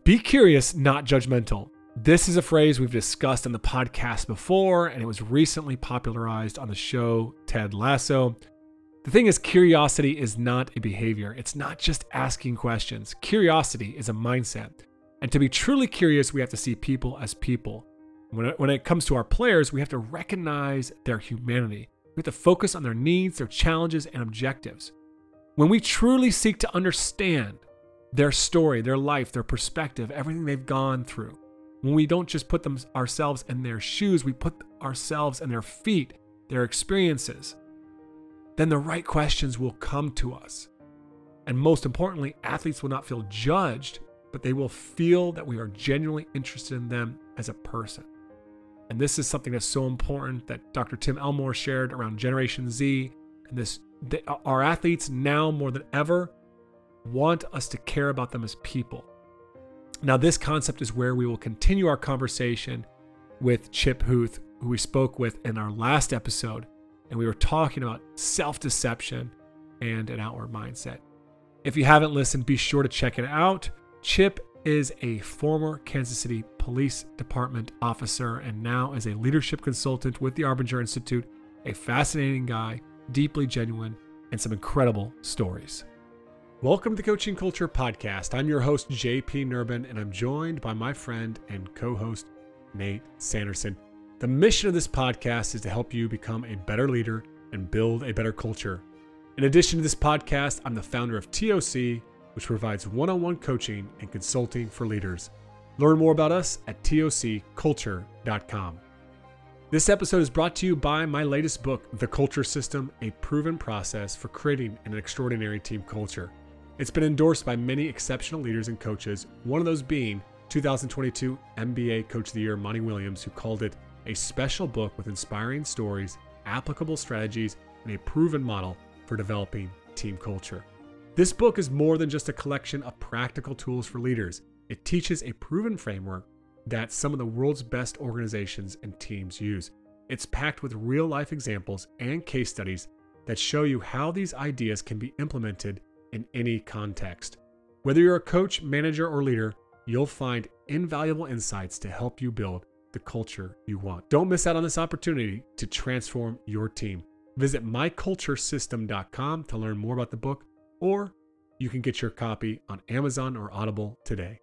Be curious, not judgmental. This is a phrase we've discussed on the podcast before, and it was recently popularized on the show Ted Lasso. The thing is, curiosity is not a behavior. It's not just asking questions. Curiosity is a mindset. And to be truly curious, we have to see people as people. When it comes to our players, we have to recognize their humanity. We have to focus on their needs, their challenges, and objectives. When we truly seek to understand their story, their life, their perspective, everything they've gone through, when we don't just put ourselves in their shoes, we put ourselves in their feet, their experiences, then the right questions will come to us. And most importantly, athletes will not feel judged, but they will feel that we are genuinely interested in them as a person. And this is something that's so important that Dr. Tim Elmore shared around Generation Z. And our athletes now more than ever want us to care about them as people. Now, this concept is where we will continue our conversation with Chip Huth, who we spoke with in our last episode. And we were talking about self-deception and an outward mindset. If you haven't listened, be sure to check it out. Chip is a former Kansas City Police Department officer and now is a leadership consultant with the Arbinger Institute, a fascinating guy, deeply genuine, and some incredible stories. Welcome to the Coaching Culture Podcast. I'm your host, JP Nerbun, and I'm joined by my friend and co-host, Nate Sanderson. The mission of this podcast is to help you become a better leader and build a better culture. In addition to this podcast, I'm the founder of TOC, which provides one-on-one coaching and consulting for leaders. Learn more about us at tocculture.com. This episode is brought to you by my latest book, The Culture System, a proven process for creating an extraordinary team culture. It's been endorsed by many exceptional leaders and coaches, one of those being 2022 NBA Coach of the Year, Monty Williams, who called it a special book with inspiring stories, applicable strategies, and a proven model for developing team culture. This book is more than just a collection of practical tools for leaders. It teaches a proven framework that some of the world's best organizations and teams use. It's packed with real-life examples and case studies that show you how these ideas can be implemented in any context. Whether you're a coach, manager, or leader, you'll find invaluable insights to help you build the culture you want. Don't miss out on this opportunity to transform your team. Visit myculturesystem.com to learn more about the book, or you can get your copy on Amazon or Audible today.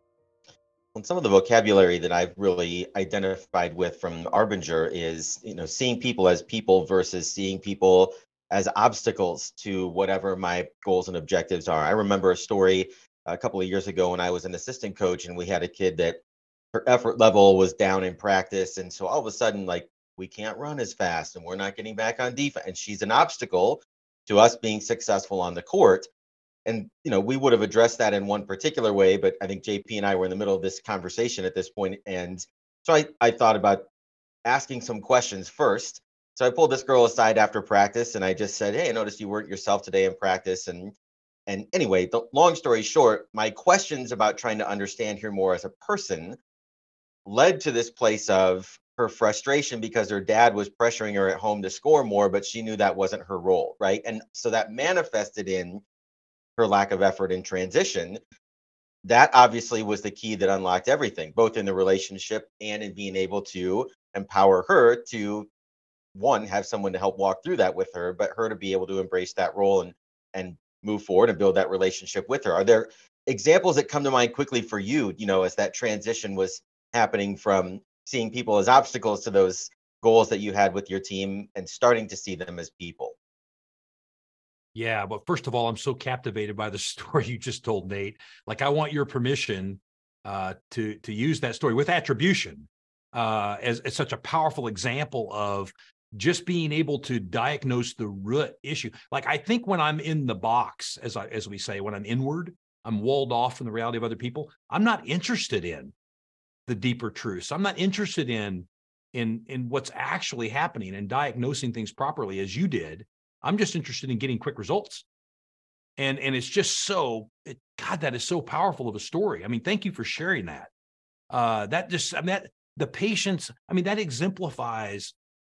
And some of the vocabulary that I've really identified with from Arbinger is, seeing people as people versus seeing people as obstacles to whatever my goals and objectives are. I remember a story a couple of years ago when I was an assistant coach and we had a kid that her effort level was down in practice. And so all of a sudden, we can't run as fast and we're not getting back on defense. And she's an obstacle to us being successful on the court. And, we would have addressed that in one particular way, but I think JP and I were in the middle of this conversation at this point. And so I thought about asking some questions first. So I pulled this girl aside after practice and I just said, "Hey, I noticed you weren't yourself today in practice." And anyway, the long story short, my questions about trying to understand her more as a person led to this place of her frustration because her dad was pressuring her at home to score more, but she knew that wasn't her role, right? And so that manifested in her lack of effort in transition. That obviously was the key that unlocked everything, both in the relationship and in being able to empower her to, one, have someone to help walk through that with her, but her to be able to embrace that role and move forward and build that relationship with her. Are there examples that come to mind quickly for you, as that transition was happening from seeing people as obstacles to those goals that you had with your team and starting to see them as people? Yeah, but first of all, I'm so captivated by the story you just told, Nate. I want your permission to use that story with attribution as such a powerful example of just being able to diagnose the root issue. I think when I'm in the box, as we say, when I'm inward, I'm walled off from the reality of other people. I'm not interested in the deeper truths. I'm not interested in what's actually happening and diagnosing things properly as you did. I'm just interested in getting quick results. And it's just God, that is so powerful of a story. I mean, thank you for sharing that. The patience, that exemplifies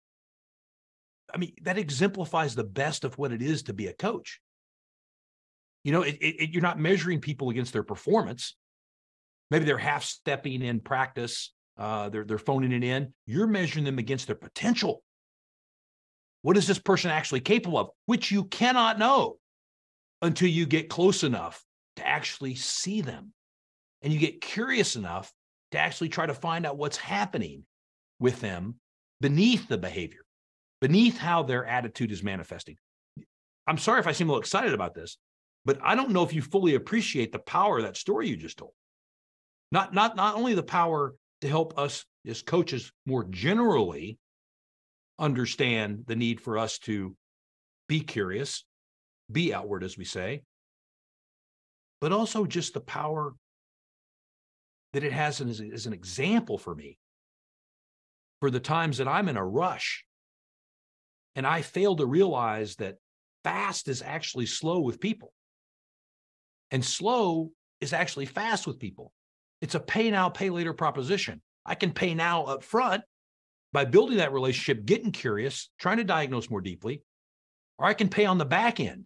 the best of what it is to be a coach. You're not measuring people against their performance. Maybe they're half stepping in practice. They're phoning it in. You're measuring them against their potential. What is this person actually capable of? Which you cannot know until you get close enough to actually see them. And you get curious enough to actually try to find out what's happening with them beneath the behavior, beneath how their attitude is manifesting. I'm sorry if I seem a little excited about this, but I don't know if you fully appreciate the power of that story you just told. Not only the power to help us as coaches more generally understand the need for us to be curious, be outward, as we say, but also just the power that it has as an example for me for the times that I'm in a rush and I fail to realize that fast is actually slow with people. And slow is actually fast with people. It's a pay now, pay later proposition. I can pay now up front by building that relationship, getting curious, trying to diagnose more deeply, or I can pay on the back end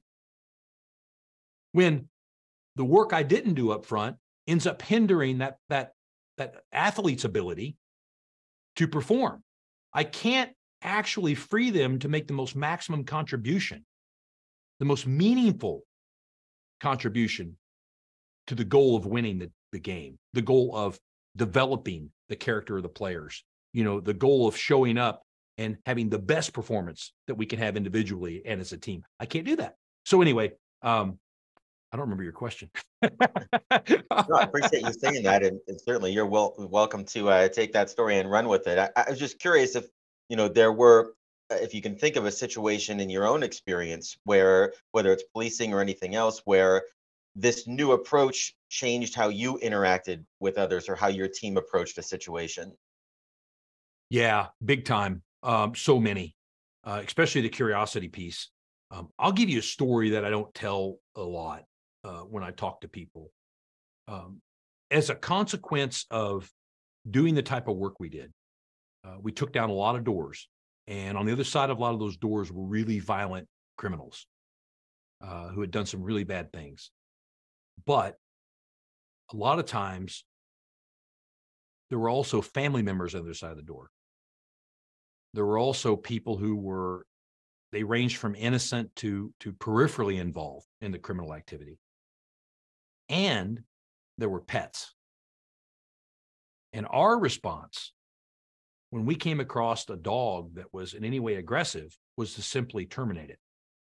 when the work I didn't do up front ends up hindering that athlete's ability to perform. I can't actually free them to make the most maximum contribution, the most meaningful contribution to the goal of winning the game, the goal of developing the character of the players, the goal of showing up and having the best performance that we can have individually and as a team. I can't do that. So anyway, I don't remember your question. No, I appreciate you saying that, and certainly you're welcome to take that story and run with it. I was just curious if there were, if you can think of a situation in your own experience where, whether it's policing or anything else, where this new approach changed how you interacted with others or how your team approached a situation. Yeah, big time. So many, especially the curiosity piece. I'll give you a story that I don't tell a lot when I talk to people. As a consequence of doing the type of work we did, we took down a lot of doors. And on the other side of a lot of those doors were really violent criminals who had done some really bad things. But a lot of times, there were also family members on the other side of the door. There were also people who they ranged from innocent to peripherally involved in the criminal activity. And there were pets. And our response, when we came across a dog that was in any way aggressive, was to simply terminate it.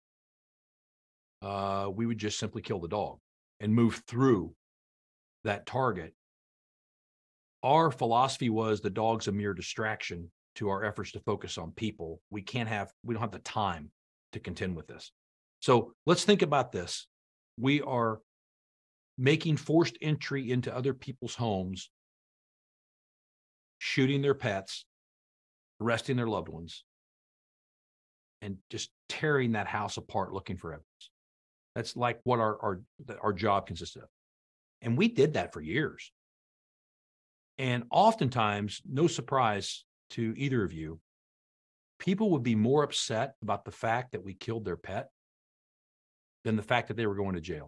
We would just simply kill the dog and move through that target. Our philosophy was the dog's a mere distraction to our efforts to focus on people. We don't have the time to contend with this. So let's think about this. We are making forced entry into other people's homes, shooting their pets, arresting their loved ones, and just tearing that house apart looking for evidence. That's like what our job consisted of. And we did that for years. And oftentimes, no surprise to either of you, people would be more upset about the fact that we killed their pet than the fact that they were going to jail.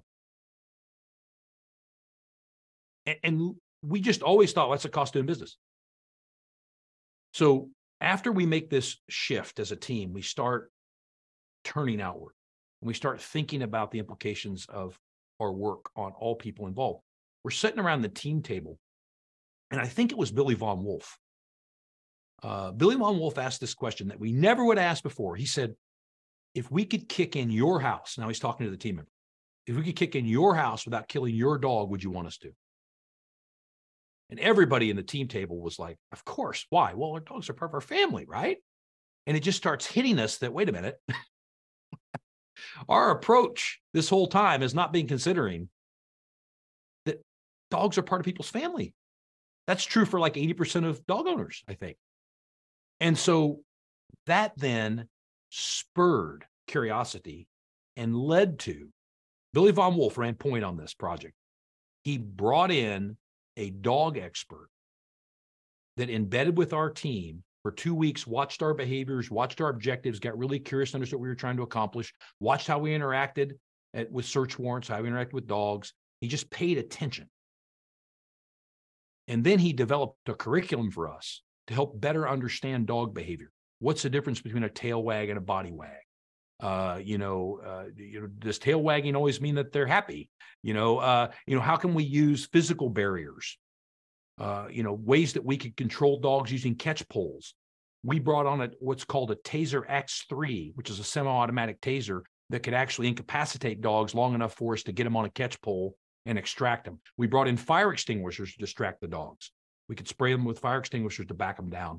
And we just always thought, well, that's a cost of doing business. So after we make this shift as a team, we start turning outward. And we start thinking about the implications of our work on all people involved. We're sitting around the team table, and I think it was Billy Von Wolf. Billy Von Wolf asked this question that we never would ask before. He said, if we could kick in your house, now he's talking to the team member, if we could kick in your house without killing your dog, would you want us to? And everybody in the team table was like, of course. Why? Well, our dogs are part of our family, right? And it just starts hitting us that, wait a minute, our approach this whole time has not been considering that dogs are part of people's family. That's true for like 80% of dog owners, I think. And so that then spurred curiosity and led to, Billy Von Wolf ran point on this project. He brought in a dog expert that embedded with our team for 2 weeks, watched our behaviors, watched our objectives, got really curious, understood what we were trying to accomplish, watched how we interacted with search warrants, how we interacted with dogs. He just paid attention. And then he developed a curriculum for us to help better understand dog behavior. What's the difference between a tail wag and a body wag? Does tail wagging always mean that they're happy? How can we use physical barriers? Ways that we could control dogs using catch poles. We brought on what's called a Taser X3, which is a semi-automatic taser that could actually incapacitate dogs long enough for us to get them on a catch pole and extract them. We brought in fire extinguishers to distract the dogs. We could spray them with fire extinguishers to back them down.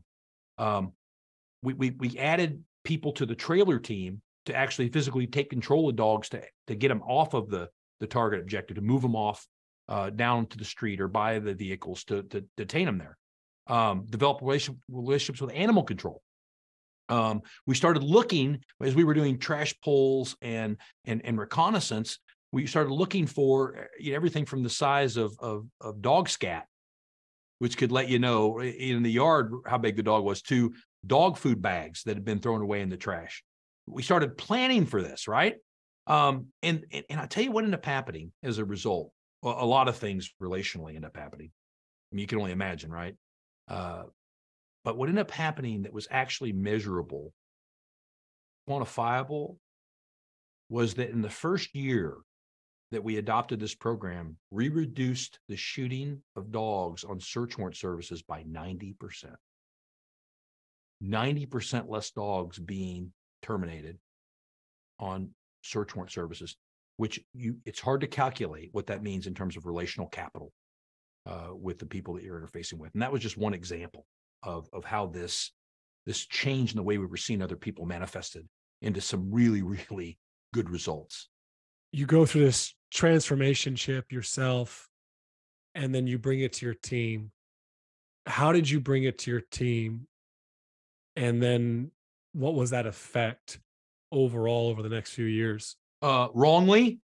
We added people to the trailer team to actually physically take control of dogs to get them off of the target objective, to move them off down to the street or by the vehicles to detain them there. Develop relationships with animal control. We started looking, as we were doing trash pulls and reconnaissance, we started looking for everything from the size of dog scat, which could let you know in the yard how big the dog was, to dog food bags that had been thrown away in the trash. We started planning for this, right? And I'll tell you what ended up happening as a result. Well, a lot of things relationally end up happening. I mean, you can only imagine, right? But what ended up happening that was actually measurable, quantifiable, was that in the first year that we adopted this program, we reduced the shooting of dogs on search warrant services by 90%. 90% less dogs being terminated on search warrant services, which it's hard to calculate what that means in terms of relational capital with the people that you're interfacing with. And that was just one example of how this change in the way we were seeing other people manifested into some really, really good results. You go through this transformation ship yourself, and then you bring it to your team. How did you bring it to your team? And then what was that effect overall over the next few years? Wrongly.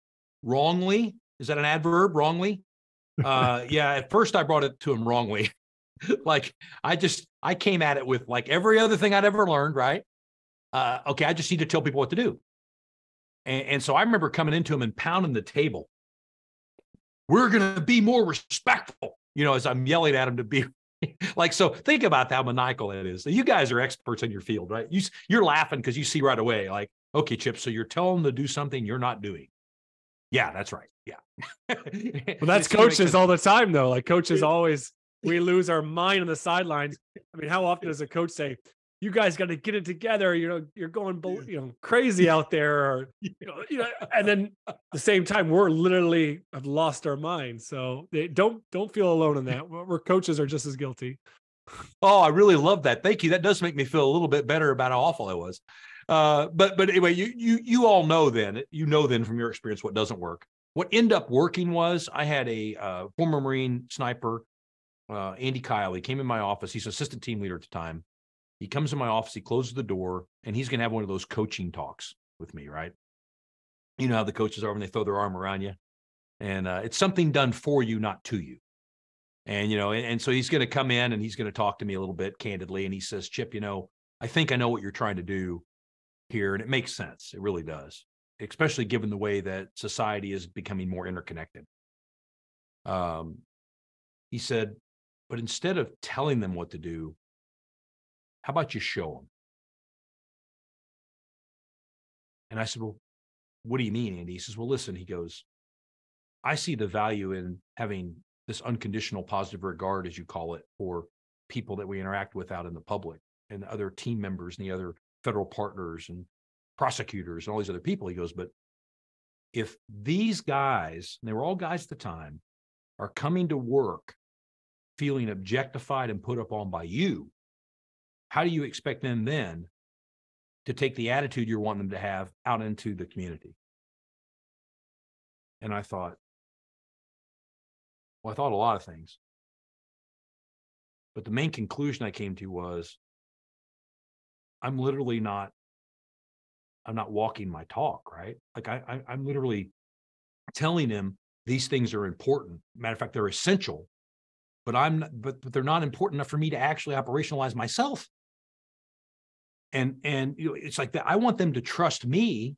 Is that an adverb? Wrongly? Yeah, at first I brought it to him wrongly. Like I came at it with like every other thing I'd ever learned, right? Okay, I just need to tell people what to do. And so I remember coming into him and pounding the table. We're going to be more respectful, as I'm yelling at him to be like, so think about how maniacal that is. You guys are experts in your field, right? You're laughing because you see right away, like, okay, Chip, so you're telling them to do something you're not doing. Yeah, that's right. Yeah. Well, that's coaches all the time, though. Like coaches always, we lose our mind on the sidelines. I mean, how often does a coach say, you guys got to get it together. You're going, crazy out there, or, and then at the same time, we're literally have lost our minds. So they don't feel alone in that. We're coaches are just as guilty. Oh, I really love that. Thank you. That does make me feel a little bit better about how awful I was. But anyway, you all know then from your experience what doesn't work. What ended up working was I had a former Marine sniper, Andy Kyle. He came in my office. He's assistant team leader at the time. He comes in my office, he closes the door, and he's going to have one of those coaching talks with me, right? You know how the coaches are when they throw their arm around you. And it's something done for you, not to you. And, and so he's going to come in and he's going to talk to me a little bit candidly. And he says, Chip, I think I know what you're trying to do here. And it makes sense. It really does, especially given the way that society is becoming more interconnected. He said, but instead of telling them what to do, how about you show them? And I said, well, what do you mean, Andy? He says, well, listen, he goes, I see the value in having this unconditional positive regard, as you call it, for people that we interact with out in the public and other team members and the other federal partners and prosecutors and all these other people. He goes, but if these guys, and they were all guys at the time, are coming to work feeling objectified and put up on by you, how do you expect them then to take the attitude you're wanting them to have out into the community? And I thought a lot of things. But the main conclusion I came to was I'm not walking my talk, right? Like I'm literally telling them these things are important. Matter of fact, they're essential, but they're not important enough for me to actually operationalize myself. And it's like that. I want them to trust me,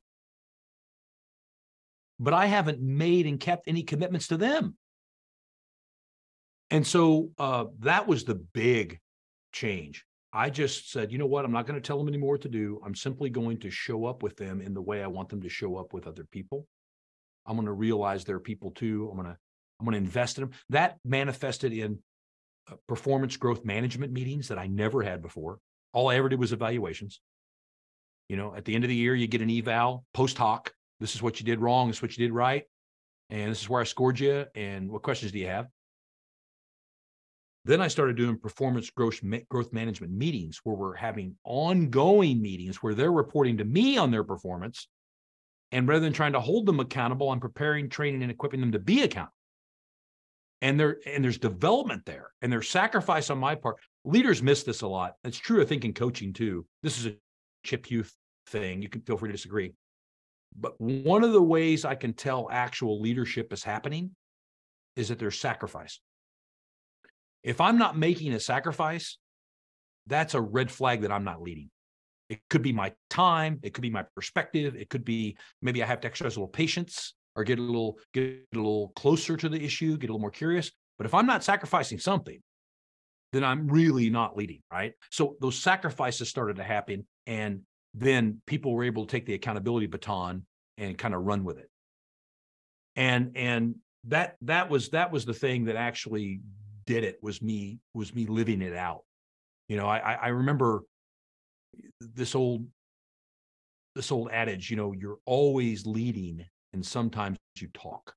but I haven't made and kept any commitments to them. And so that was the big change. I just said, you know what? I'm not going to tell them anymore what to do. I'm simply going to show up with them in the way I want them to show up with other people. I'm going to realize they're people too. I'm going to invest in them. That manifested in performance growth management meetings that I never had before. All I ever did was evaluations. You know, at the end of the year, you get an eval post hoc. This is what you did wrong. This is what you did right. And this is where I scored you. And what questions do you have? Then I started doing performance growth management meetings where we're having ongoing meetings where they're reporting to me on their performance. And rather than trying to hold them accountable, I'm preparing, training, and equipping them to be accountable. And there's development there, and there's sacrifice on my part. Leaders miss this a lot. It's true, I think, in coaching too. This is a Chip Huth thing. You can feel free to disagree. But one of the ways I can tell actual leadership is happening is that there's sacrifice. If I'm not making a sacrifice, that's a red flag that I'm not leading. It could be my time. It could be my perspective. It could be maybe I have to exercise a little patience or get a little closer to the issue, get a little more curious. But if I'm not sacrificing something, then I'm really not leading, right? So those sacrifices started to happen, and then people were able to take the accountability baton and kind of run with it. And that was the thing that actually did it, was me living it out. You know, I remember this old adage, you know, you're always leading and sometimes you talk.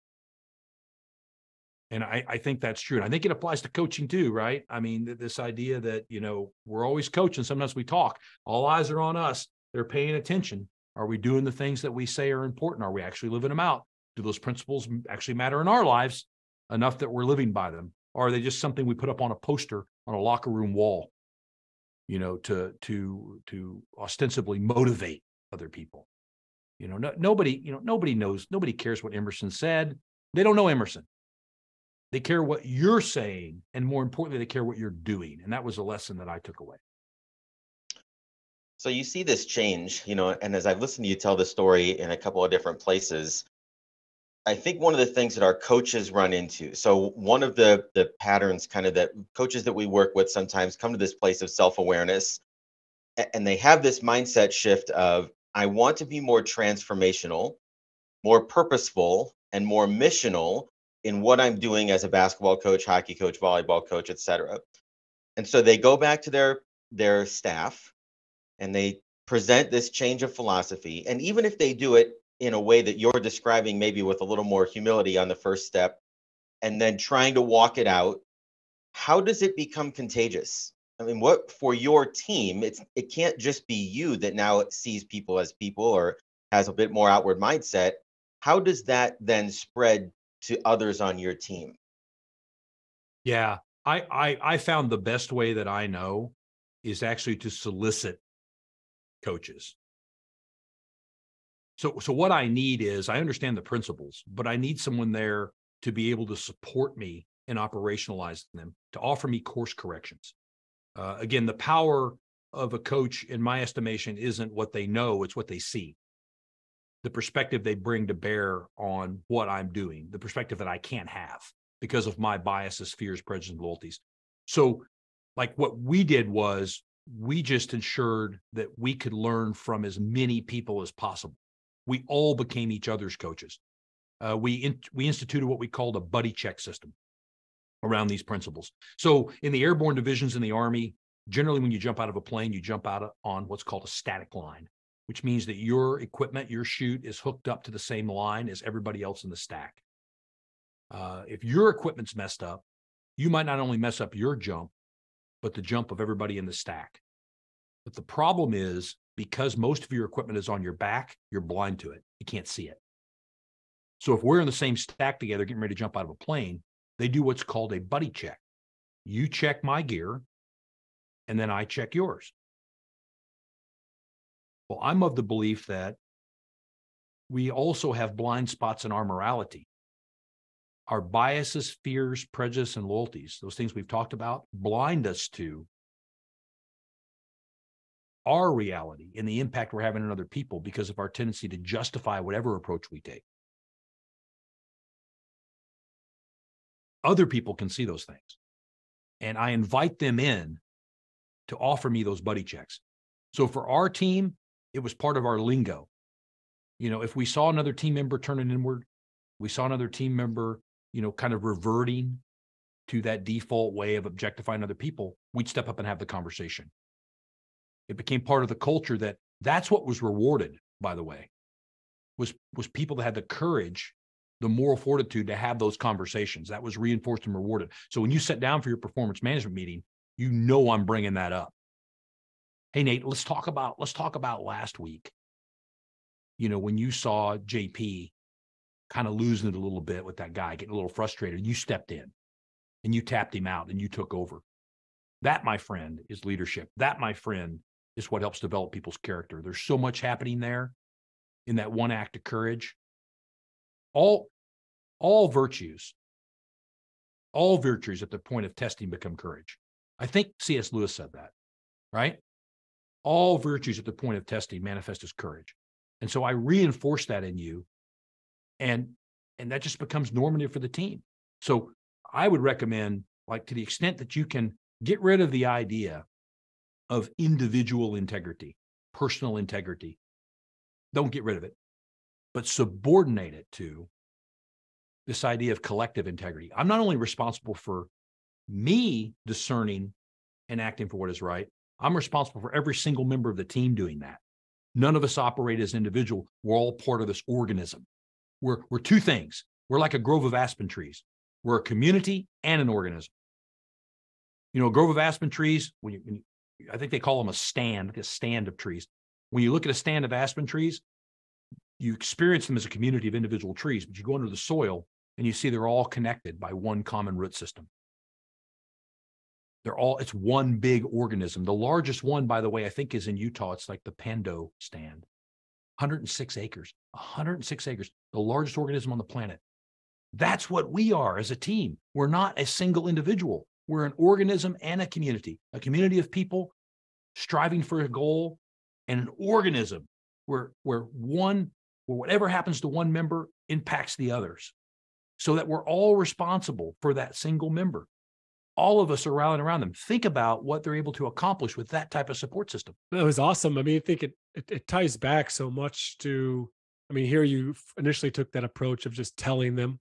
And I think that's true. And I think it applies to coaching too, right? I mean, this idea that, you know, we're always coaching. Sometimes we talk. All eyes are on us. They're paying attention. Are we doing the things that we say are important? Are we actually living them out? Do those principles actually matter in our lives enough that we're living by them? Or are they just something we put up on a poster on a locker room wall, you know, to ostensibly motivate other people? You know, nobody knows, nobody cares what Emerson said. They don't know Emerson. They care what you're saying, and more importantly, they care what you're doing. And that was a lesson that I took away. So you see this change, you know, and as I've listened to you tell the story in a couple of different places, I think one of the things that our coaches run into, so one of the patterns kind of that coaches that we work with sometimes come to this place of self-awareness, and they have this mindset shift of, I want to be more transformational, more purposeful, and more missional in what I'm doing as a basketball coach, hockey coach, volleyball coach, etc. And so they go back to their staff and they present this change of philosophy. And even if they do it in a way that you're describing, maybe with a little more humility on the first step, and then trying to walk it out, how does it become contagious? I mean, what for your team, it can't just be you that now sees people as people or has a bit more outward mindset. How does that then spread to others on your team? Yeah, I found the best way that I know is actually to solicit coaches. So what I need is, I understand the principles, but I need someone there to be able to support me in operationalizing them, to offer me course corrections. Again, the power of a coach, in my estimation, isn't what they know, it's what they see. The perspective they bring to bear on what I'm doing, the perspective that I can't have because of my biases, fears, prejudices, and loyalties. So like what we did was we just ensured that we could learn from as many people as possible. We all became each other's coaches. We instituted what we called a buddy check system around these principles. So in the airborne divisions in the Army, generally when you jump out of a plane, you jump out on what's called a static line, which means that your equipment, your chute is hooked up to the same line as everybody else in the stack. If your equipment's messed up, you might not only mess up your jump, but the jump of everybody in the stack. But the problem is, because most of your equipment is on your back, you're blind to it. You can't see it. So if we're in the same stack together, getting ready to jump out of a plane, they do what's called a buddy check. You check my gear, and then I check yours. Well, I'm of the belief that we also have blind spots in our morality. Our biases, fears, prejudice, and loyalties, those things we've talked about, blind us to our reality and the impact we're having on other people because of our tendency to justify whatever approach we take. Other people can see those things. and I invite them in to offer me those buddy checks. So for our team, it was part of our lingo. If we saw another team member turning inward, we saw another team member, kind of reverting to that default way of objectifying other people, we'd step up and have the conversation. It became part of the culture that's what was rewarded, by the way, was people that had the courage, the moral fortitude to have those conversations. That was reinforced and rewarded. So when you sit down for your performance management meeting, I'm bringing that up. Hey, Nate, let's talk about last week. When you saw JP kind of losing it a little bit with that guy, getting a little frustrated, you stepped in and you tapped him out and you took over. That, my friend, is leadership. That, my friend, is what helps develop people's character. There's so much happening there in that one act of courage. All virtues at the point of testing become courage. I think C.S. Lewis said that, right? All virtues at the point of testing manifest as courage. And so I reinforce that in you, and that just becomes normative for the team. So I would recommend, like, to the extent that you can, get rid of the idea of individual integrity, personal integrity. Don't get rid of it, but subordinate it to this idea of collective integrity. I'm not only responsible for me discerning and acting for what is right, I'm responsible for every single member of the team doing that. None of us operate as individual. We're all part of this organism. We're two things. We're like a grove of aspen trees. We're a community and an organism. A grove of aspen trees, I think they call them a stand of trees. When you look at a stand of aspen trees, you experience them as a community of individual trees, but you go under the soil and you see they're all connected by one common root system. It's one big organism. The largest one, by the way, I think is in Utah. It's like the Pando stand. 106 acres, 106 acres, the largest organism on the planet. That's what we are as a team. We're not a single individual. We're an organism and a community of people striving for a goal, and an organism where whatever happens to one member impacts the others, so that we're all responsible for that single member. All of us are rallying around them. Think about what they're able to accomplish with that type of support system. That was awesome. I think it ties back so much to, here you initially took that approach of just telling them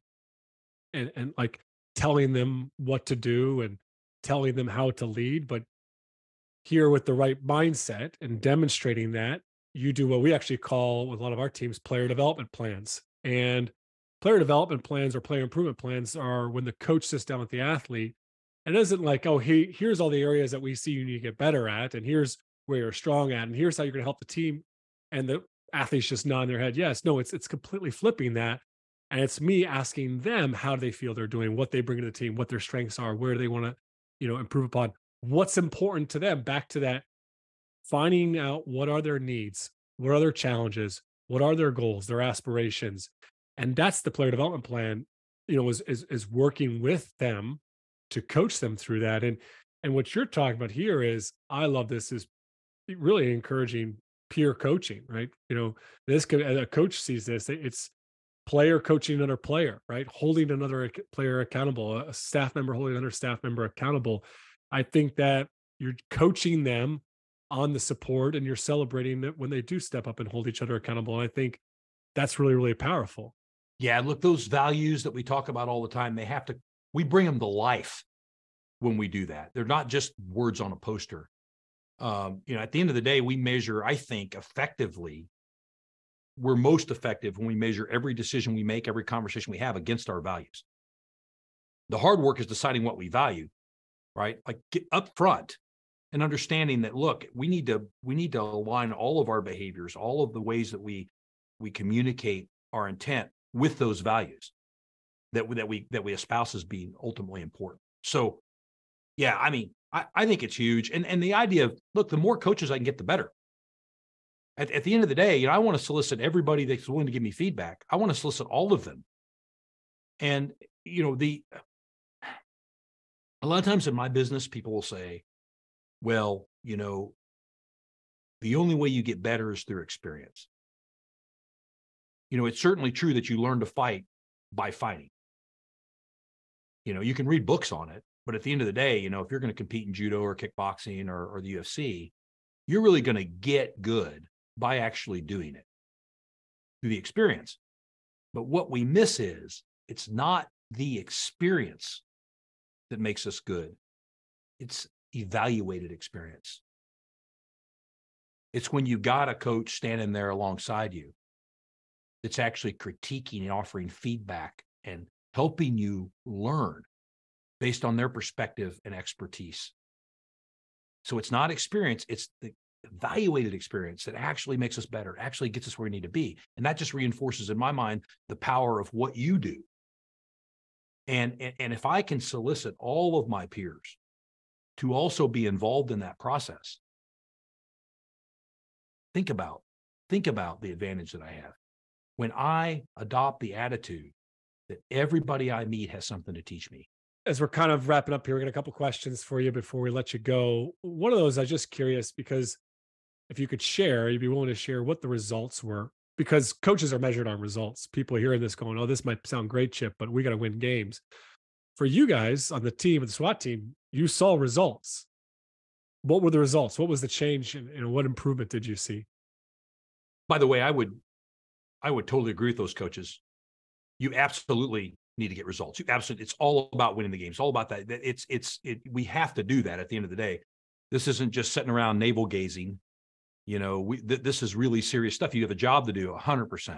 and like telling them what to do and telling them how to lead. But here, with the right mindset and demonstrating that, you do what we actually call, with a lot of our teams, player development plans. And player development plans or player improvement plans are when the coach sits down with the athlete. And it isn't like, oh, here's all the areas that we see you need to get better at, and here's where you're strong at, and here's how you're going to help the team. And the athletes just nod their head, yes. No, it's completely flipping that. And it's me asking them how they feel they're doing, what they bring to the team, what their strengths are, where they want to, improve upon, what's important to them. Back to that, finding out what are their needs, what are their challenges, what are their goals, their aspirations. And that's the player development plan, is working with them to coach them through that. And what you're talking about here is, I love this, is really encouraging peer coaching, right? This could, as a coach sees this, it's player coaching another player, right? Holding another player accountable, a staff member holding another staff member accountable. I think that you're coaching them on the support, and you're celebrating it when they do step up and hold each other accountable. And I think that's really, really powerful. Yeah, look, those values that we talk about all the time, we bring them to life when we do that. They're not just words on a poster. At the end of the day, we measure, I think, effectively. We're most effective when we measure every decision we make, every conversation we have against our values. The hard work is deciding what we value, right? Like, get up front and understanding that, look, we need to align all of our behaviors, all of the ways that we communicate our intent with those values that we espouse as being ultimately important. So, yeah, I think it's huge. And the idea of, look, the more coaches I can get, the better. At the end of the day, I want to solicit everybody that's willing to give me feedback. I want to solicit all of them. And, a lot of times in my business, people will say, well, the only way you get better is through experience. It's certainly true that you learn to fight by fighting. You can read books on it, But at the end of the day, you know, if you're going to compete in judo or kickboxing or the UFC, you're really going to get good by actually doing it through the experience. But what we miss is it's not the experience that makes us good. It's evaluated experience. It's when you got a coach standing there alongside you that's actually critiquing and offering feedback and helping you learn based on their perspective and expertise. So it's not experience, it's the evaluated experience that actually makes us better, actually gets us where we need to be. And that just reinforces in my mind the power of what you do. And if I can solicit all of my peers to also be involved in that process, think about the advantage that I have. When I adopt the attitude that everybody I meet has something to teach me. As we're kind of wrapping up here, we got a couple questions for you before we let you go. One of those, I was just curious because if you could share, you'd be willing to share what the results were, because coaches are measured on results. People hearing this going, "Oh, this might sound great, Chip, but we got to win games." For you guys on the team, the SWAT team, you saw results. What were the results? What was the change, and what improvement did you see? By the way, I would totally agree with those coaches. You absolutely need to get results. You absolutely, it's all about winning the game. It's all about that. We have to do that at the end of the day. This isn't just sitting around navel gazing. You know, this is really serious stuff. You have a job to do 100%.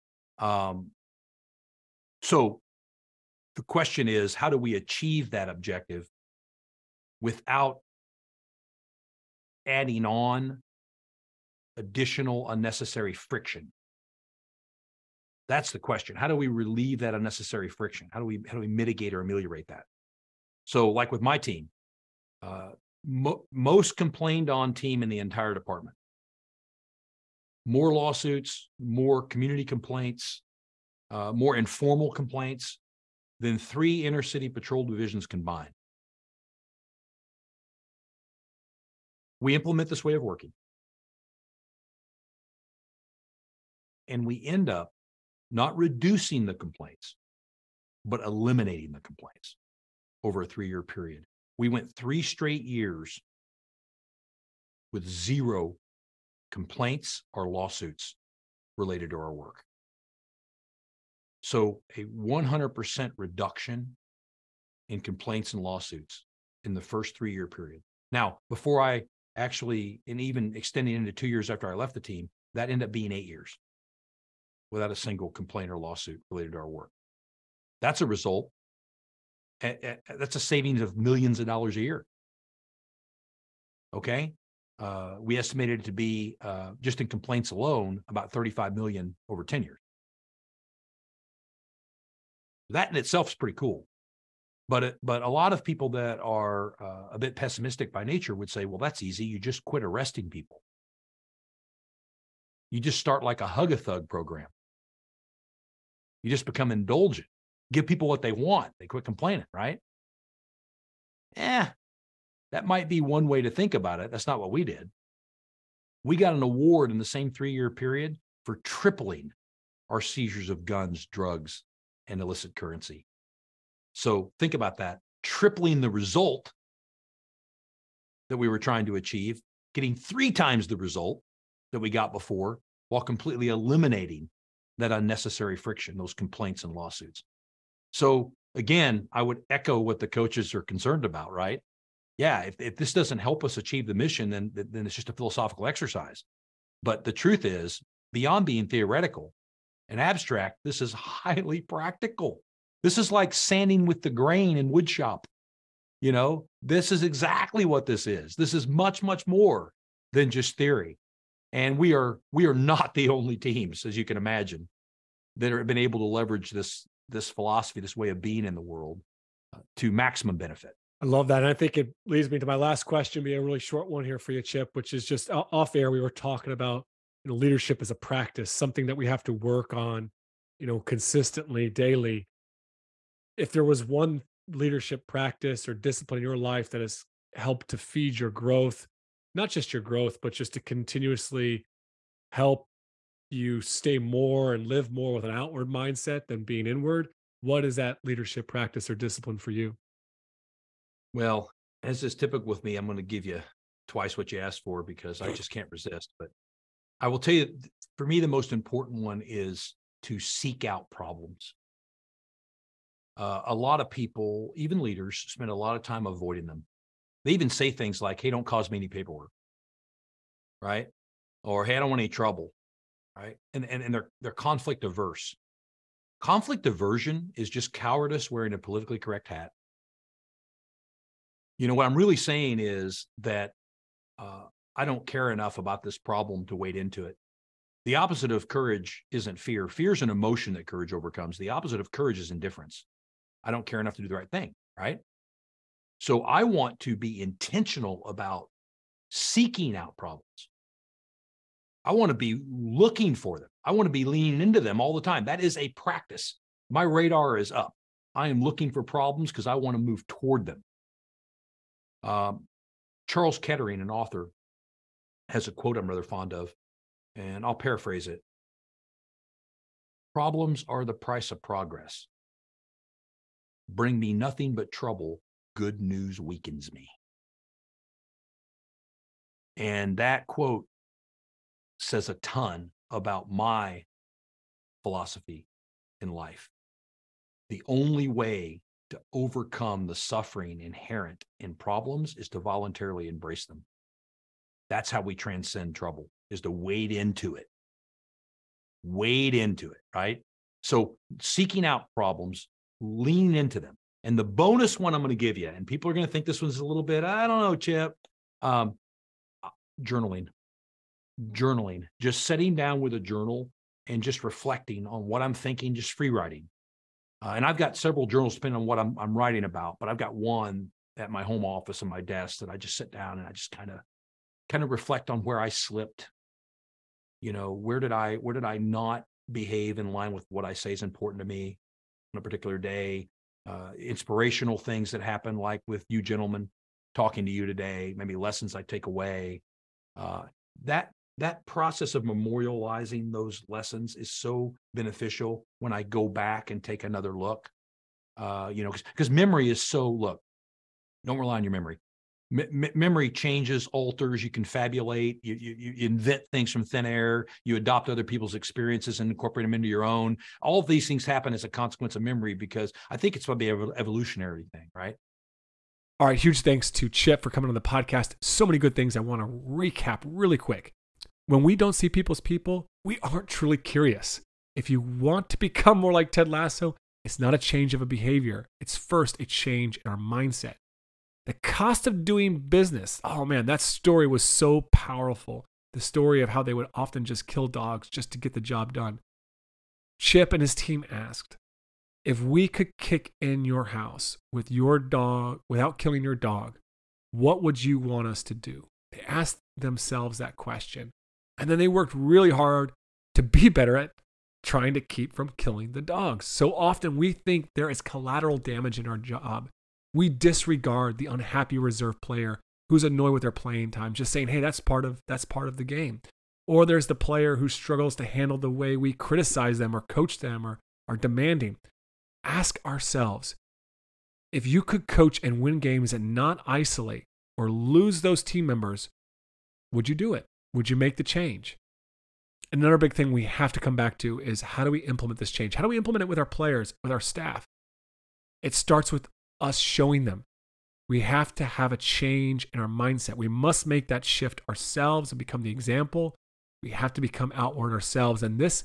So the question is, how do we achieve that objective without adding on additional unnecessary friction? That's the question. How do we relieve that unnecessary friction? How do we mitigate or ameliorate that? So like with my team, most complained on team in the entire department. More lawsuits, more community complaints, more informal complaints than 3 inner city patrol divisions combined. We implement this way of working, and we end up not reducing the complaints, but eliminating the complaints over a 3-year period. We went 3 straight years with 0 complaints or lawsuits related to our work. So a 100% reduction in complaints and lawsuits in the first 3-year period. Now, before I actually, and even extending into 2 years after I left the team, that ended up being 8 years without a single complaint or lawsuit related to our work. That's a result. That's a savings of millions of dollars a year. Okay. We estimated it to be, just in complaints alone, about 35 million over 10 years. That in itself is pretty cool. But a lot of people that are a bit pessimistic by nature would say, well, that's easy. You just quit arresting people. You just start like a hug-a-thug program. You just become indulgent. Give people what they want. They quit complaining, right? That might be one way to think about it. That's not what we did. We got an award in the same 3-year period for tripling our seizures of guns, drugs, and illicit currency. So think about that. Tripling the result that we were trying to achieve, getting 3 times the result that we got before, while completely eliminating that unnecessary friction, those complaints and lawsuits. So again, I would echo what the coaches are concerned about, right? Yeah, if this doesn't help us achieve the mission, then it's just a philosophical exercise. But the truth is, beyond being theoretical and abstract, this is highly practical. This is like sanding with the grain in wood shop. You know, this is exactly what this is. This is much, much more than just theory. And we are not the only teams, as you can imagine, that have been able to leverage this philosophy, this way of being in the world, to maximum benefit. I love that. And I think it leads me to my last question, be a really short one here for you, Chip, which is just off air. We were talking about, leadership as a practice, something that we have to work on, consistently, daily. If there was one leadership practice or discipline in your life that has helped to feed your growth, not just your growth, but just to continuously help you stay more and live more with an outward mindset than being inward, what is that leadership practice or discipline for you? Well, as is typical with me, I'm going to give you twice what you asked for because I just can't resist. But I will tell you, for me, the most important one is to seek out problems. A lot of people, even leaders, spend a lot of time avoiding them. They even say things like, hey, don't cause me any paperwork, right? Or, hey, I don't want any trouble, right? And they're conflict averse. Conflict aversion is just cowardice wearing a politically correct hat. You know, what I'm really saying is that I don't care enough about this problem to wade into it. The opposite of courage isn't fear. Fear is an emotion that courage overcomes. The opposite of courage is indifference. I don't care enough to do the right thing, right? So I want to be intentional about seeking out problems. I want to be looking for them. I want to be leaning into them all the time. That is a practice. My radar is up. I am looking for problems because I want to move toward them. Charles Kettering, an author, has a quote I'm rather fond of, and I'll paraphrase it. Problems are the price of progress. Bring me nothing but trouble. Good news weakens me. And that quote says a ton about my philosophy in life. The only way to overcome the suffering inherent in problems is to voluntarily embrace them. That's how we transcend trouble, is to wade into it. Wade into it, right? So seeking out problems, lean into them. And the bonus one I'm going to give you, and people are going to think this one's a little bit, I don't know, Chip, journaling. Just sitting down with a journal and just reflecting on what I'm thinking, just free writing. And I've got several journals depending on what I'm writing about, but I've got one at my home office on my desk that I just sit down and I just kind of reflect on where I slipped. You know, where did I not behave in line with what I say is important to me on a particular day? Inspirational things that happen, like with you gentlemen talking to you today, maybe lessons I take away. That process of memorializing those lessons is so beneficial when I go back and take another look. You know, because memory is so, look, don't rely on your memory. Memory changes, alters, you confabulate, you invent things from thin air, you adopt other people's experiences and incorporate them into your own. All of these things happen as a consequence of memory, because I think it's probably an evolutionary thing, right? All right, huge thanks to Chip for coming on the podcast. So many good things I want to recap really quick. When we don't see people as people, we aren't truly curious. If you want to become more like Ted Lasso, it's not a change of a behavior. It's first a change in our mindset. The cost of doing business. Oh man, that story was so powerful. The story of how they would often just kill dogs just to get the job done. Chip and his team asked, if we could kick in your house with your dog without killing your dog, what would you want us to do? They asked themselves that question. And then they worked really hard to be better at trying to keep from killing the dogs. So often we think there is collateral damage in our job. We disregard the unhappy reserve player who's annoyed with their playing time, just saying, hey, that's part of the game. Or there's the player who struggles to handle the way we criticize them or coach them or are demanding. Ask ourselves, if you could coach and win games and not isolate or lose those team members, would you do it? Would you make the change? Another big thing we have to come back to is, how do we implement this change? How do we implement it with our players, with our staff? It starts with us showing them. We have to have a change in our mindset. We must make that shift ourselves and become the example. We have to become outward ourselves. And this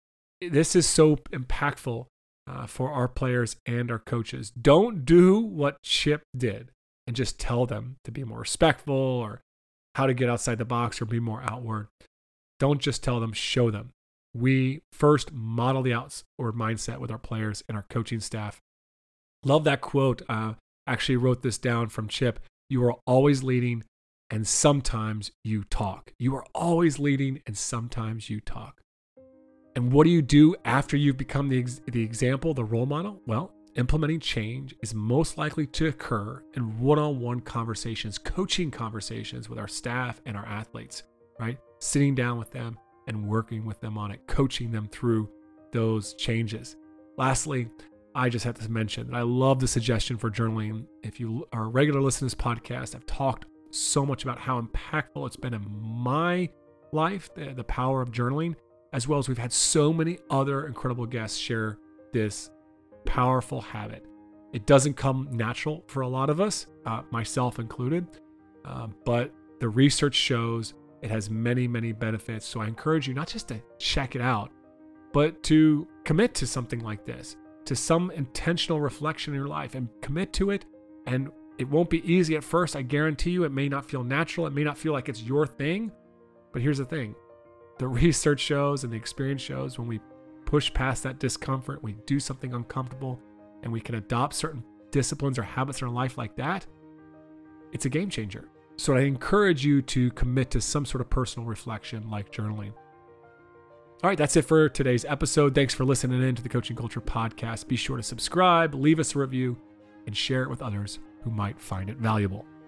is so impactful for our players and our coaches. Don't do what Chip did and just tell them to be more respectful or how to get outside the box or be more outward. Don't just tell them, show them. We first model the outward mindset with our players and our coaching staff. Love that quote. Actually wrote this down from Chip. You are always leading and sometimes you talk. You are always leading and sometimes you talk. And what do you do after you've become the example, the role model? Well, implementing change is most likely to occur in one-on-one conversations, coaching conversations with our staff and our athletes, right? Sitting down with them and working with them on it, coaching them through those changes. Lastly, I just have to mention that I love the suggestion for journaling. If you are a regular listener to this podcast, I've talked so much about how impactful it's been in my life, the power of journaling, as well as we've had so many other incredible guests share this powerful habit. It doesn't come natural for a lot of us, myself included, but the research shows it has many, many benefits. So I encourage you not just to check it out, but to commit to something like this, to some intentional reflection in your life, and commit to it. And it won't be easy at first. I guarantee you, it may not feel natural. It may not feel like it's your thing. But here's the thing. The research shows and the experience shows when we push past that discomfort, we do something uncomfortable, and we can adopt certain disciplines or habits in our life like that, it's a game changer. So I encourage you to commit to some sort of personal reflection like journaling. All right, that's it for today's episode. Thanks for listening in to the Coaching Culture Podcast. Be sure to subscribe, leave us a review, and share it with others who might find it valuable.